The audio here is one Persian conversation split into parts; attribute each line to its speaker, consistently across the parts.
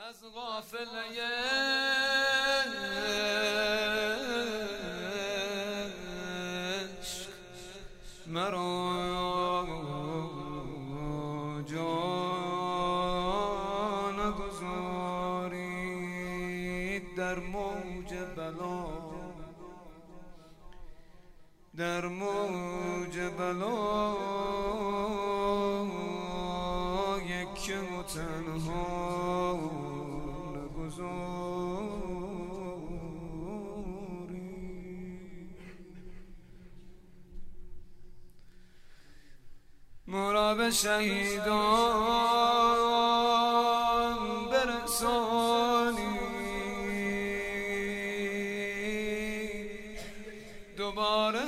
Speaker 1: از غافله عشق مرا جا نگذارید در موج بلا، در موج بلا یک و تنها نگذارید. ما را به شهیدان برسانید، دوباره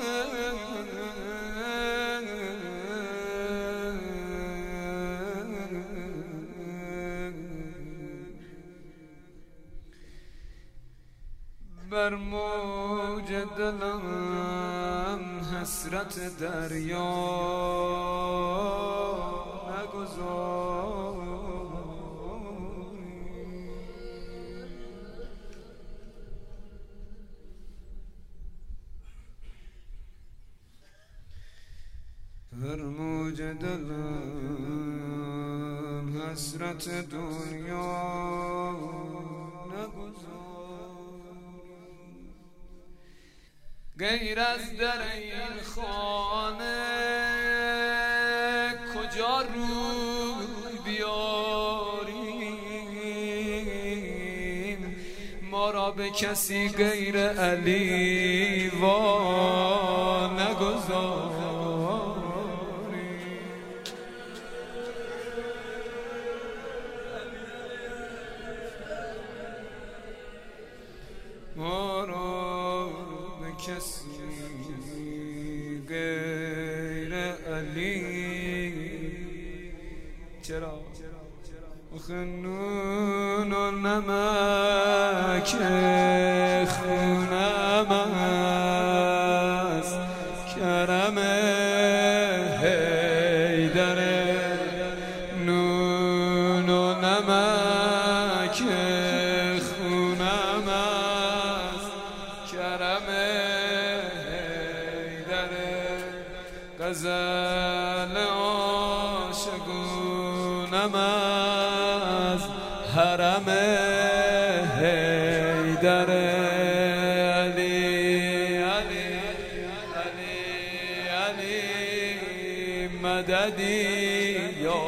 Speaker 1: بر موج دلم حسرت دریا نگذارید. بر موج دلم حسرت دنیا نگذارید. غیر از در این خانه کجا روی بیاریم؟ ما را به کسی غیر علی وا نگذاریم. ما را به کسی غیر علی، چرا؟ نون و نمک خونم است، کرم حیدر. نون و نمک خونم است، کرم حیدر. غزل عاشقونم از حرم حیدر. علی علی علی علی مددی یا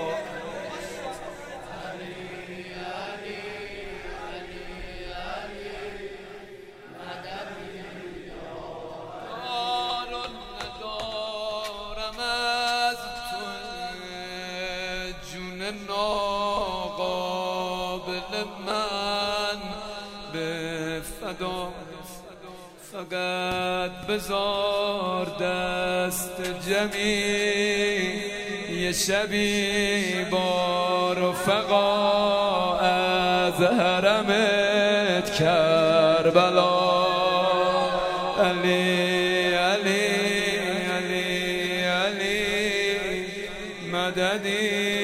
Speaker 1: ناقابل من به فدا. فقط بذار دست جمعی یه شبی با رفقا از حرمت کربلا. علی علی علی علی مددی